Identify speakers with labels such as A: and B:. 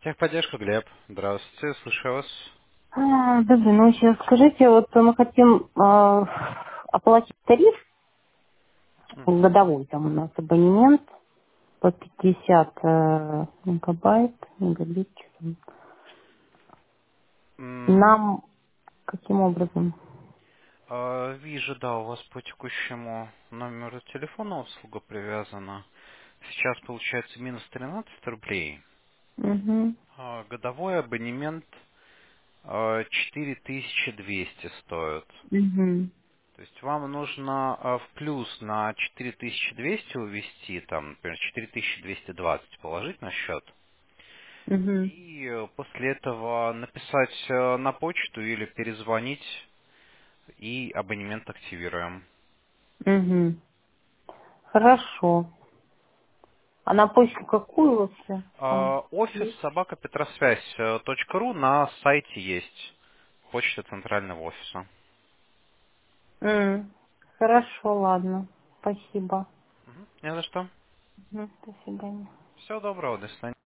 A: Техподдержка, Глеб. Здравствуйте, слушаю вас.
B: Доброй ночи. Скажите, вот мы хотим оплатить тариф
A: Мгм.
B: годовой, там у нас абонемент по 50 мегабайт, мегабит. Что-то.
A: М,
B: Нам каким образом?
A: Вижу, да, у вас по текущему номеру телефона услуга привязана. Сейчас получается минус 13 рублей.
B: Угу,
A: Годовой абонемент 4200 стоит.
B: угу,
A: То есть вам нужно в плюс на 4200 увести, там, например, 4220 положить на счет.
B: угу,
A: И после этого написать на почту или перезвонить, и абонемент активируем.
B: угу. Хорошо. А на почту какую вообще? Там
A: Офис
B: есть?
A: собака Петросвязь.ру на сайте есть. Почта центрального офиса.
B: Хорошо, ладно. Спасибо.
A: Не за что.
B: До свидания.
A: Всего доброго, до свидания.